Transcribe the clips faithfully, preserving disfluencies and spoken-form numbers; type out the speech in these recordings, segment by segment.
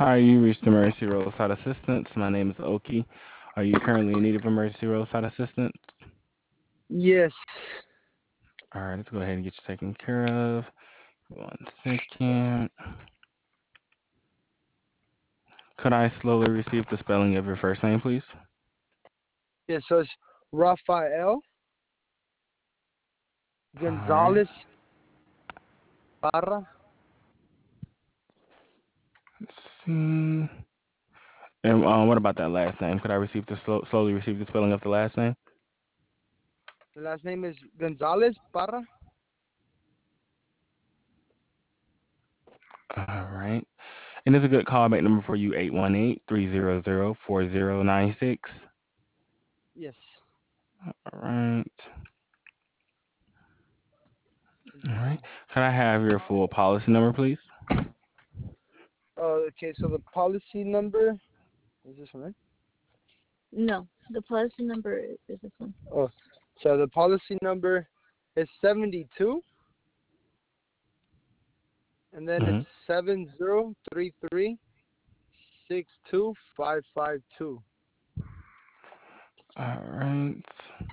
Hi, you reached Emergency Roadside Assistance. My name is Oki. Are you currently in need of emergency roadside assistance? Yes. All right, let's go ahead and get you taken care of. One second. Could I slowly receive the spelling of your first name, please? Yes, so it's Rafael All right. Gonzalez Barra. Let's see. And um, what about that last name? Could I receive the slow, slowly receive the spelling of the last name? The last name is Gonzalez Barra. All right. And it's a good callback number for you, eight one eight, three zero zero, four zero nine six. Yes. All right. All right. Could I have your full policy number, please? Uh, okay, so the policy number is this one, right? No, the policy number is this one. Oh, so the policy number is seventy-two, and then it's Mm-hmm. seven zero three three six two five five two. All right.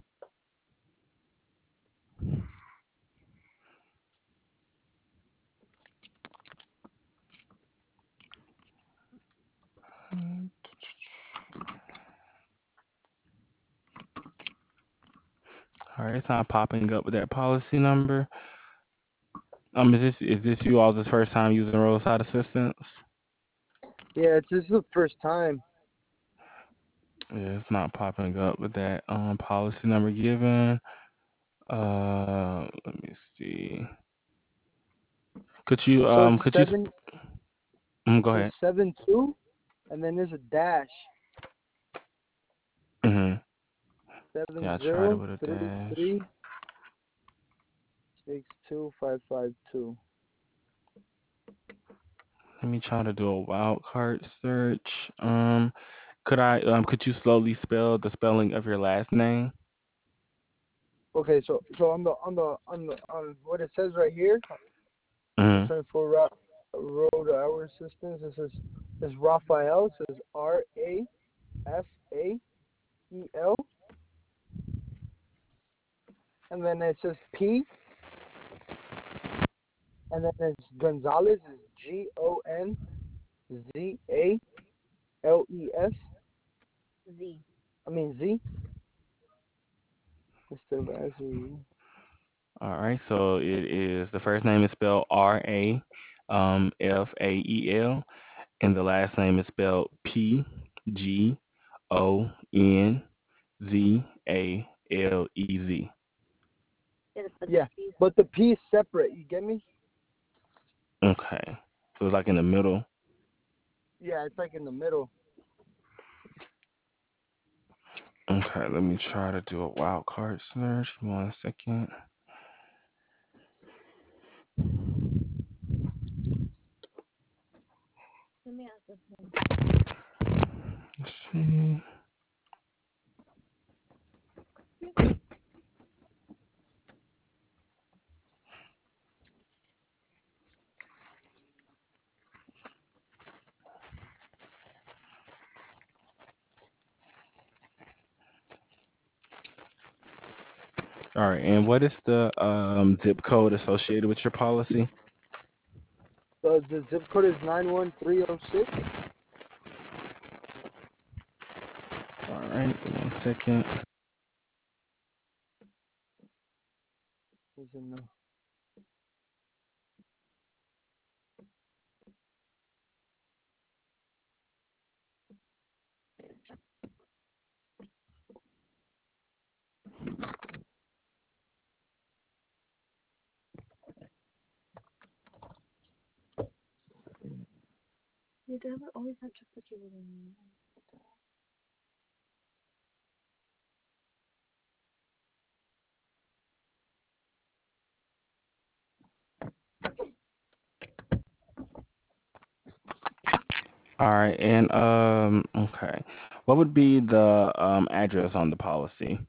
All right, it's not popping up with that policy number. Um, is this is this you all's first time using roadside assistance? Yeah, it's this is the first time. Yeah, it's not popping up with that um policy number given. Uh, let me see. Could you So um it's could you seven. sp- mm, go So it's ahead. seven two, and then there's a dash. Mhm. Seven Yeah, I tried it zero with a three dash. three six two five five two. Let me try to do a wild card search. Um, could I um could you slowly spell the spelling of your last name? Okay, so so on the on the on the on what it says right here, the Mhm. twenty-four Ro- Road Hour Assistance. This is is Raphael. It says R A F A E L, and then it says P, and then it's Gonzalez is G O N Z A L E S. Z. I mean Z instead of S or Z. All right, so it is the first name is spelled R A um F A E L, and the last name is spelled P G O N Z A L E Z. Yeah, but the Yeah, piece. but the P is separate. You get me? Okay, so it's like in the middle. Yeah, it's like in the middle. Okay, let me try to do a wild card search. One second. Let me ask this one. Let's see. All right, and what is the um, zip code associated with your policy? So the zip code is nine one three zero six. All right, one second. Is in the You never always have to put your name. All right, and um, okay, what would be the um address on the policy?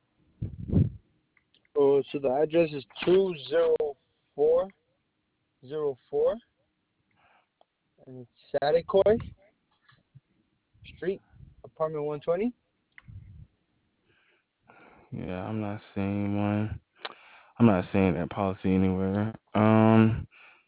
Oh, so the address is two zero four zero four, and it's Saticoy. Street, apartment one twenty. Yeah, I'm not seeing one. I'm not seeing that policy anywhere. Um,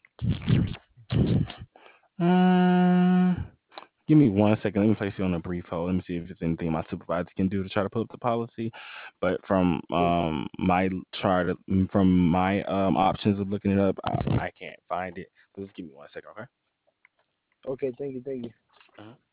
um, Give me one second. Let me place you on a brief hold. Let me see if there's anything my supervisor can do to try to pull up the policy. But from Okay. um my chart, from my um options of looking it up, I, I can't find it. But just give me one second, okay? Okay. Thank you. Thank you. Uh-huh.